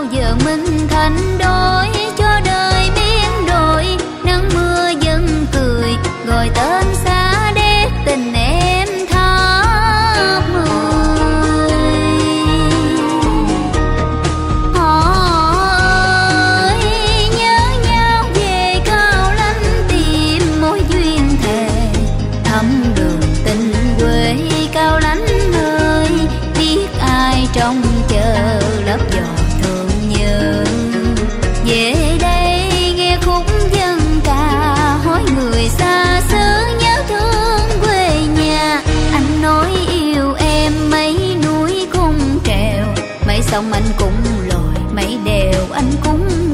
giờ mình thành đôi, cho đời biến đổi, nắng mưa dân cười, gọi tên xa đét tình em tháp mười. Họ ơi nhớ nhau về Cao Lãnh, tìm mối duyên thề thăm đường tình quê. Cao Lãnh ơi biết ai trong chờ lớp gió thương nhớ, về đây nghe khúc dân ca, hỏi người xa xứ nhớ thương quê nhà. Anh nói yêu em mấy núi cung trèo, mấy sông anh cũng lội, mấy đèo anh cũng